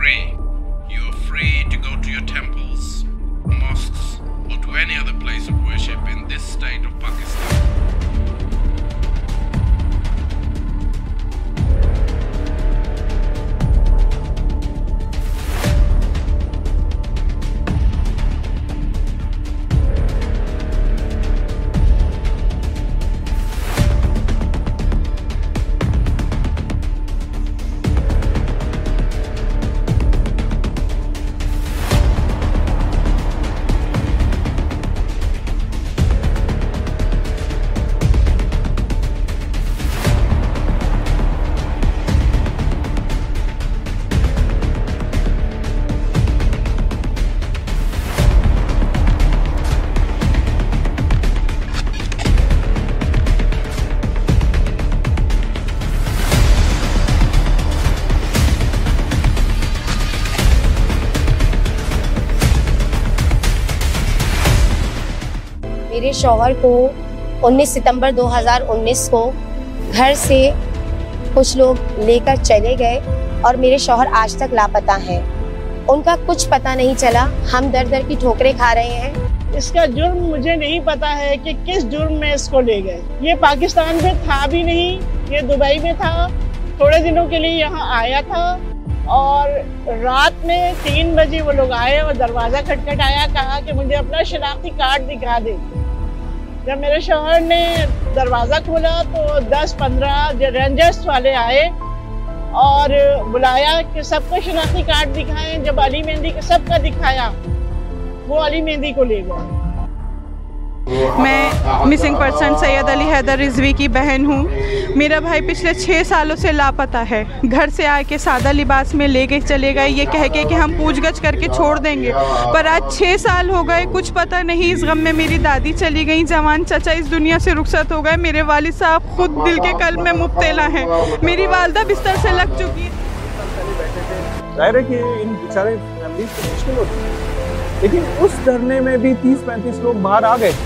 free. You are free to go to your temples, mosques, or to any other place of worship in this state of Pakistan. मेरे शौहर को 19 सितंबर 2019 को घर से कुछ लोग लेकर चले गए और मेरे शौहर आज तक लापता हैं। उनका कुछ पता नहीं चला। हम दर दर की ठोकरें खा रहे हैं। इसका जुर्म मुझे नहीं पता है कि किस जुर्म में इसको ले गए। ये पाकिस्तान में था भी नहीं, ये दुबई में था। थोड़े दिनों के लिए यहाँ आया था और रात में 3 बजे वो लोग आए और दरवाज़ा खटखटाया, कहा कि मुझे अपना शनाख्ती कार्ड दिखा दे। जब मेरे शौहर ने दरवाज़ा खोला तो 10-15 रेंजर्स वाले आए और बुलाया कि सबको शनाख्ती कार्ड दिखाएं। जब अली मेहंदी के सबका दिखाया, वो अली मेहंदी को ले गए। मैं मिसिंग पर्सन सैयद अली हैदर रिजवी की बहन हूँ। मेरा भाई पिछले 6 सालों से लापता है। घर से आके सादा लिबास में ले के चले गए, ये कह के कि हम पूछगछ करके छोड़ देंगे, पर आज 6 साल हो गए, कुछ पता नहीं। इस गम में मेरी दादी चली गई, जवान चाचा इस दुनिया से रुखसत हो गए, मेरे वालिद साहब खुद दिल के कल्ब में मुब्तला हैं, मेरी वालदा बिस्तर से लग चुकी है। जाहिर है कि इन बेचारे फैमिलीज को मुश्किल होती है, लेकिन उस धरने में भी 30-35 लोग बाहर आ गए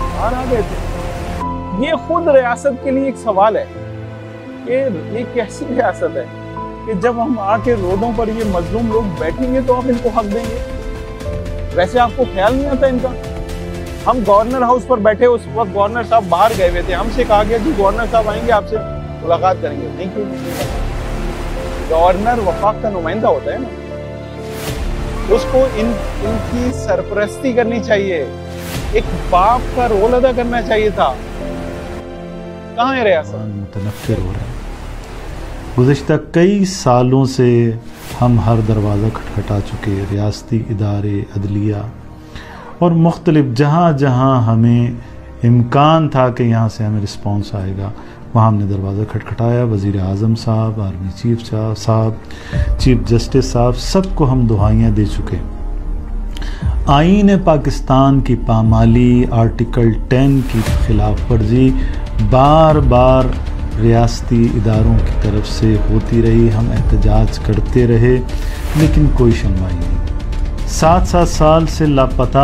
थे। ये खुद रियासत के लिए एक सवाल है कि ये कैसी रियासत है कि जब हम आके रोडों पर ये मजलूम लोग बैठेंगे तो आप इनको हक देंगे। वैसे आपको ख्याल नहीं आता इनका। हम गवर्नर हाउस पर बैठे, उस वक्त गवर्नर साहब बाहर गए हुए थे। हमसे कहा गया कि गवर्नर साहब आएंगे, आपसे मुलाकात करेंगे। नहीं, क्यों? गवर्नर वफाक का नुमाइंदा होता है ना, उसको इनकी सरपरस्ती करनी चाहिए, एक बाप का रोल अदा करना चाहिए था। कहाँ है रियासत? मुतनफ़िर हो रहा है। गुज़िश्ता कई सालों से हम हर दरवाज़ा खटखटा चुके, रियासती इदारे, अदलिया और मुख्तलिफ जहाँ जहाँ हमें इम्कान था कि यहाँ से हमें रिस्पॉन्स आएगा, वहाँ हमने दरवाज़ा खटखटाया। वज़ीर आज़म साहब, आर्मी चीफ साहब, चीफ जस्टिस साहब, सबको हम दुहाइयाँ दे चुके। आईन पाकिस्तान की पामाली, आर्टिकल 10 की खिलाफ वर्जी बार बार रियासती इदारों की तरफ से होती रही। हम एहतजाज करते रहे, लेकिन कोई सुनवाई नहीं। 7-7 साल से लापता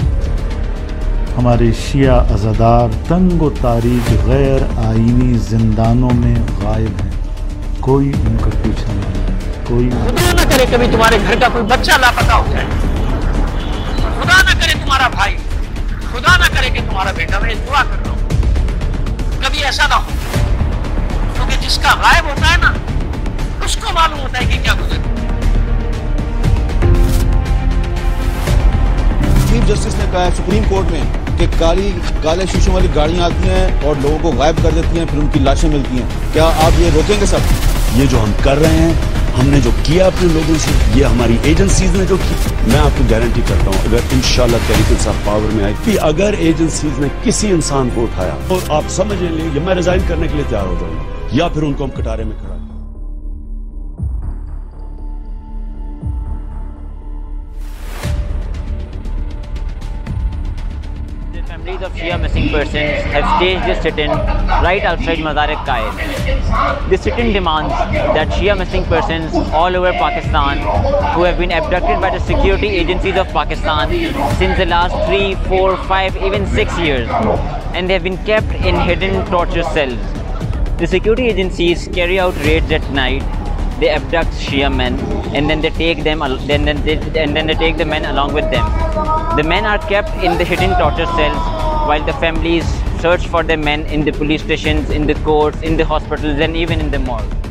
हमारे शिया अज़ादार तंग व तारीख गैर आईनी जिंदानों में गायब हैं। कोई उनका पूछने वाला नहीं। कोई खुदा न करे कभी तुम्हारे घर का कोई बच्चा लापता हो जाए, खुदा न करे तुम्हारा भाई, खुदा न करे कि तुम्हारा बेटा। मैं दुआ कर रहा हूँ कभी ऐसा ना हो, क्योंकि जिसका गायब होता है ना, उसको मालूम होता है कि क्या गुजर। चीफ जस्टिस ने कहा है सुप्रीम कोर्ट में कि काले शीशों वाली गाड़ियां आती हैं और लोगों को गायब कर देती हैं, फिर उनकी लाशें मिलती हैं। क्या आप ये रोकेंगे सब? ये जो हम कर रहे हैं, हमने जो किया अपने लोगों से, ये हमारी एजेंसीज ने जो की, मैं आपको गारंटी करता हूँ अगर इंशाल्लाह तहरीक इंसाफ पावर में आई, अगर एजेंसीज ने किसी इंसान को उठाया तो आप समझ लेंगे मैं रिजाइन करने के लिए तैयार हो जाऊंगा, या फिर उनको हम कटारे में खड़ा। Families of Shia missing persons have staged this sit-in right outside Mazar-e-Qaid. This sit-in demands that Shia missing persons all over Pakistan who have been abducted by the security agencies of Pakistan since the last 3, 4, 5, even 6 years, and they have been kept in hidden torture cells. The security agencies carry out raids at night. they abduct Shia men, and then they take them, then they take the men along with them. The men are kept in the hidden torture cells, while the families search for the men in the police stations, in the courts, in the hospitals, and even in the morgue.